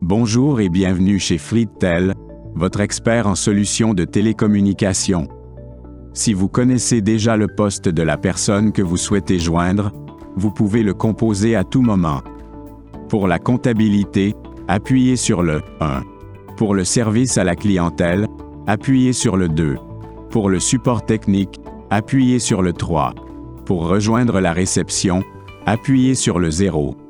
Bonjour et bienvenue chez FleetTel, votre expert en solutions de télécommunication. Si vous connaissez déjà le poste de la personne que vous souhaitez joindre, vous pouvez le composer à tout moment. Pour la comptabilité, appuyez sur le 1. Pour le service à la clientèle, appuyez sur le 2. Pour le support technique, appuyez sur le 3. Pour rejoindre la réception, appuyez sur le 0.